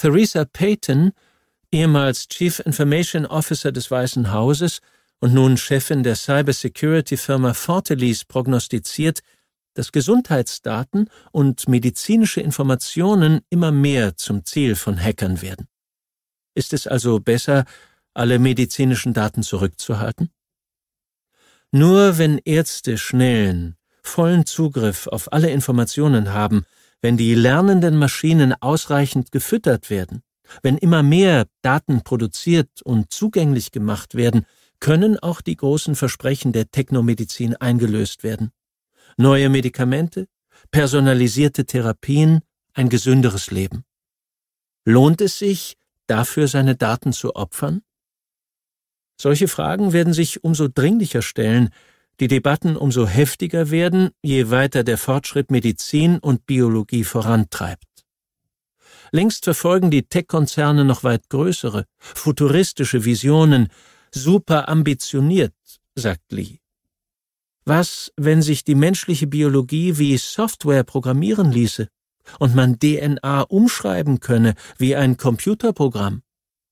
Theresa Payton, ehemals Chief Information Officer des Weißen Hauses und nun Chefin der Cybersecurity-Firma Fortelys, prognostiziert, dass Gesundheitsdaten und medizinische Informationen immer mehr zum Ziel von Hackern werden. Ist es also besser, alle medizinischen Daten zurückzuhalten? Nur wenn Ärzte schnellen, vollen Zugriff auf alle Informationen haben, wenn die lernenden Maschinen ausreichend gefüttert werden, wenn immer mehr Daten produziert und zugänglich gemacht werden, können auch die großen Versprechen der Technomedizin eingelöst werden. Neue Medikamente, personalisierte Therapien, ein gesünderes Leben. Lohnt es sich, dafür seine Daten zu opfern? Solche Fragen werden sich umso dringlicher stellen, die Debatten umso heftiger werden, je weiter der Fortschritt Medizin und Biologie vorantreibt. Längst verfolgen die Tech-Konzerne noch weit größere, futuristische Visionen, super ambitioniert, sagt Lee. Was, wenn sich die menschliche Biologie wie Software programmieren ließe und man DNA umschreiben könne wie ein Computerprogramm?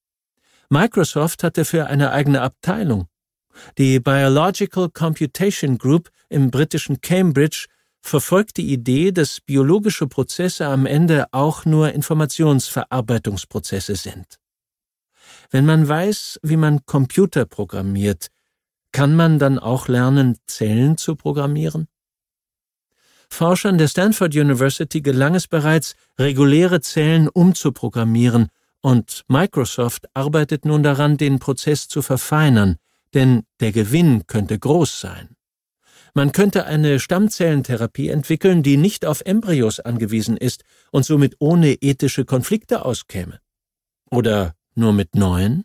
Microsoft hat dafür eine eigene Abteilung. Die Biological Computation Group im britischen Cambridge verfolgt die Idee, dass biologische Prozesse am Ende auch nur Informationsverarbeitungsprozesse sind. Wenn man weiß, wie man Computer programmiert, kann man dann auch lernen, Zellen zu programmieren? Forschern der Stanford University gelang es bereits, reguläre Zellen umzuprogrammieren, und Microsoft arbeitet nun daran, den Prozess zu verfeinern, denn der Gewinn könnte groß sein. Man könnte eine Stammzellentherapie entwickeln, die nicht auf Embryos angewiesen ist und somit ohne ethische Konflikte auskäme. Oder nur mit neuen?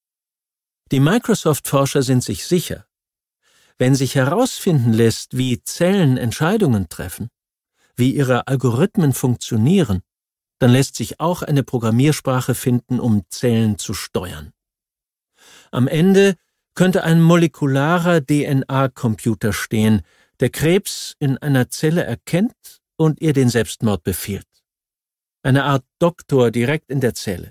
Die Microsoft-Forscher sind sich sicher, wenn sich herausfinden lässt, wie Zellen Entscheidungen treffen, wie ihre Algorithmen funktionieren, dann lässt sich auch eine Programmiersprache finden, um Zellen zu steuern. Am Ende könnte ein molekularer DNA-Computer stehen, der Krebs in einer Zelle erkennt und ihr den Selbstmord befiehlt. Eine Art Doktor direkt in der Zelle.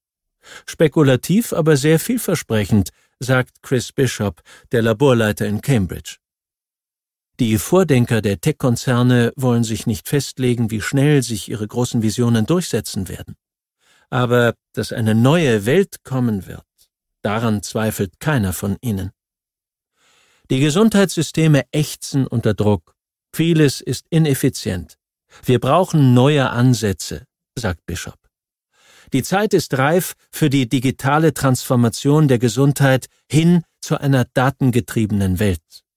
Spekulativ, aber sehr vielversprechend, sagt Chris Bishop, der Laborleiter in Cambridge. Die Vordenker der Tech-Konzerne wollen sich nicht festlegen, wie schnell sich ihre großen Visionen durchsetzen werden. Aber dass eine neue Welt kommen wird, daran zweifelt keiner von ihnen. Die Gesundheitssysteme ächzen unter Druck. Vieles ist ineffizient. Wir brauchen neue Ansätze, sagt Bishop. Die Zeit ist reif für die digitale Transformation der Gesundheit hin zu einer datengetriebenen Welt.